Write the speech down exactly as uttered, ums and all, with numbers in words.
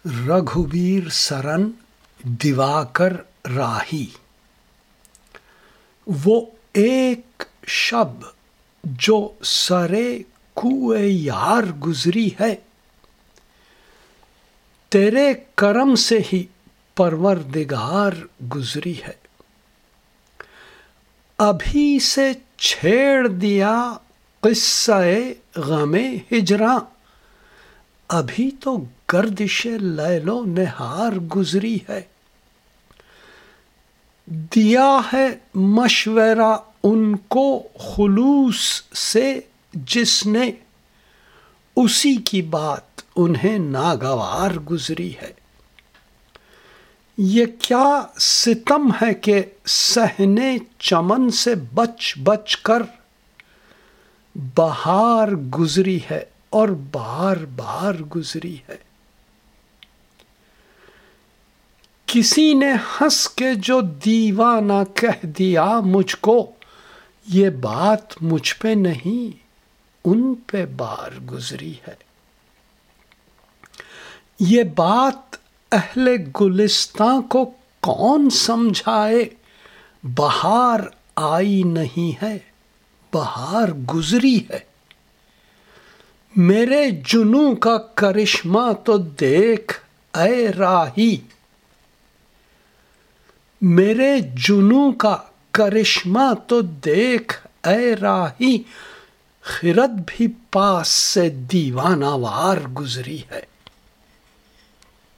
रघुवीर सरन दिवाकर राही। वो एक शब जो सरे कुए यार गुजरी है, तेरे करम से ही परवरदिगार गुजरी है। अभी से छेड़ दिया किस्सा-ए गमे हिजरा, अभी तो गर्दिशे लैलो निहार गुजरी है। दिया है मशवरा उनको खुलूस से जिसने, उसी की बात उन्हें नागवार गुजरी है। ये क्या सितम है कि सहने चमन से बच बच कर बहार गुजरी है और बार बार गुजरी है। किसी ने हंस के जो दीवाना कह दिया मुझको, ये बात मुझ पे नहीं उन पे बार गुजरी है। ये बात अहले गुलिस्तां को कौन समझाए, बहार आई नहीं है बहार गुजरी है। मेरे जुनू का करिश्मा तो देख ऐ राही, मेरे जुनू का करिश्मा तो देख ऐ राही, खिरत भी पास से दीवानावार गुजरी है।